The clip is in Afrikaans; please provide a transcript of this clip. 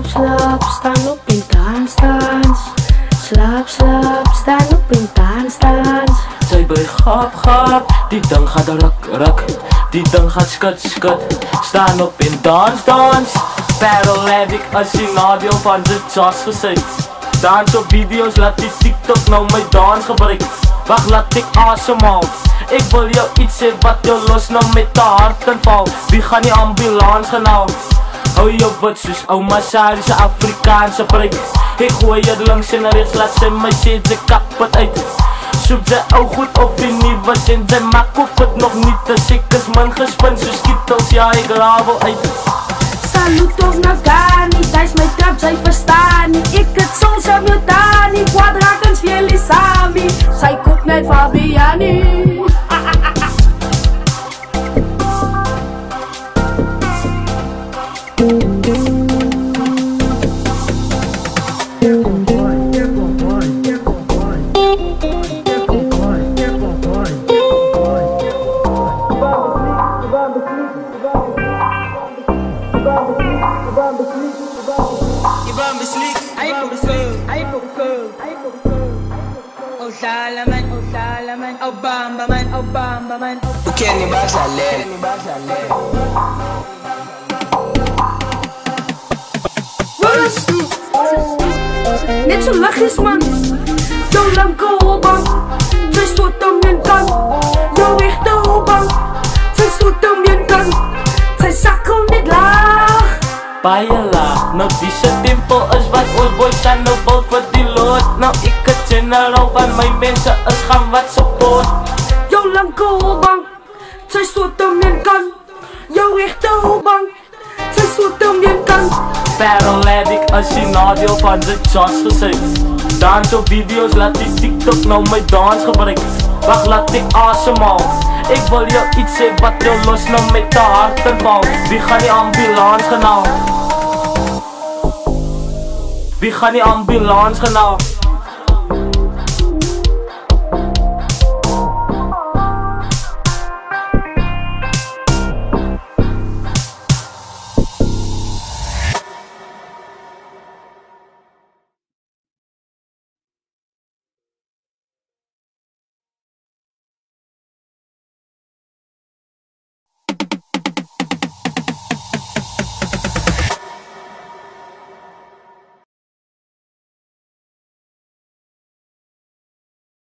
slap, staan op en dans. Slap, staan op en dans. Sy buig gap, die ding gaat ruk, die ding gaat skut, staan op en dans. Parallelic as die nadeel van dit Josh gesê. Dans op video's, laat die TikTok nou my dans gebruik. Wacht, laat ek asemhaal. Ek wil jou iets sê wat jou los nou met die hart inval. Wie gaan die ambulans gaan haal? Hou jou wit soos ouma Sari se Afrikaanse prik. Ek gooi het links en rechts, laat sy my sê sy kap het uit. Soep sy ou goed of die nieuwe en sy mak of het nog niet. As ek is min gespin soos kietels, ja ek ravel uit. Salut of Nagani, dis my trap, sy verstaan nie. Ek het soul sa Mutani, Quadrakens Fielisami. Sy koop net Fabiani. Bamba man. Ukeni basalele. Net so liggies man. Jou lanke opbang, sy stoot om een kant. Jou echte opbang, sy stoot om een kant. Sy sakkel net laag, baie laag. Nou die se tempo is wat ons boys aan nou bouw vir die lood. Nou ek het general van my mense is gaan wat support. jou lanke opbang, sy stoot om een kant. Jou echte opbang, sy stoot om een kant. Parallelic as die nadeel van dit Josh gesê. Dans op video's, laat die TikTok nou my dans gebruik. Wacht, laat ek asemhaal. Ek wil jou iets sê wat jou los nou met die hart inval. Wie gaan die ambulans gaan haal? Wie gaan die ambulans gaan haal?